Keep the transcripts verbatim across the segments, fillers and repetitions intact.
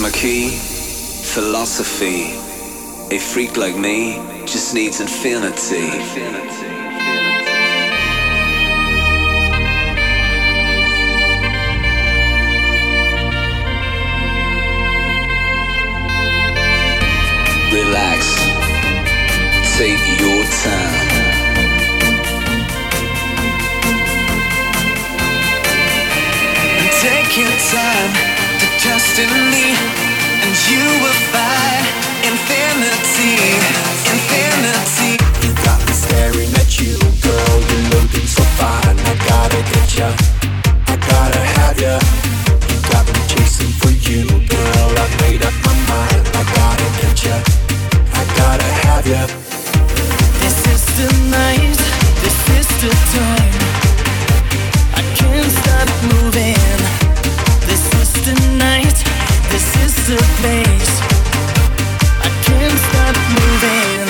my key, philosophy. A freak like me just needs infinity. Relax, take your time. Take your time to trust in me, and you will find infinity, infinity. You got me staring at you, girl, you're looking so fine. I gotta get ya, I gotta have ya. You got me chasing for you, girl, I made up my mind. I gotta get ya, I gotta have ya. This is the night, this is the time. I can't stop moving. This is the night, this is the place. I can't stop moving.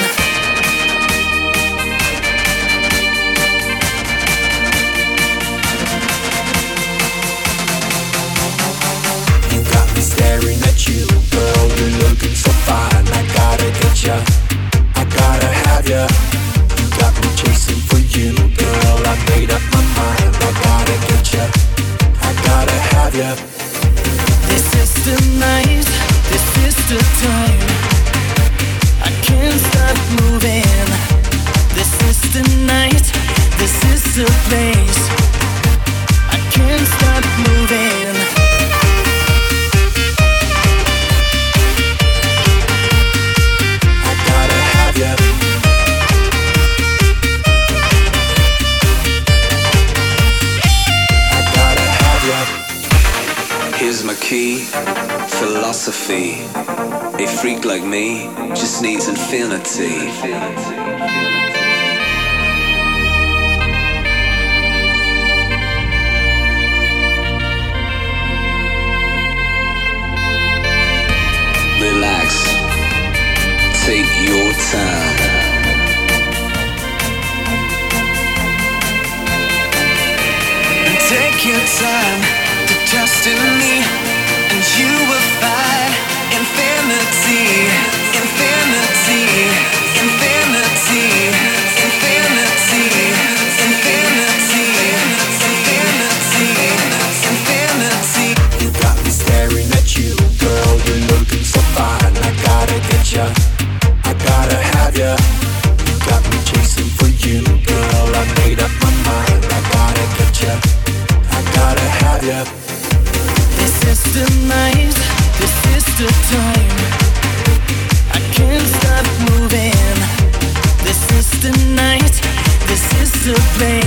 You got me staring at you, girl, you're looking so fine. I gotta get ya, I gotta have ya. You got me chasing for you, girl, I made up my mind. I gotta get ya, I gotta have ya. This is the night, this is the time. I can't stop moving. This is the night, this is the place. I can't stop moving. I gotta have ya. I gotta have ya. Here's my key, philosophy. A freak like me just needs infinity. Relax, take your time. And take your time to trust in me, and you will find infinity, infinity, infinity, infinity, infinity, infinity, infinity. You got me staring at you, girl, you're looking so fine. I gotta get ya, I gotta have ya. You got me chasing for you, girl, I made up my mind. I gotta get ya, I gotta have ya. This is the night, this is the time. I can't stop moving. This is the night, this is the place.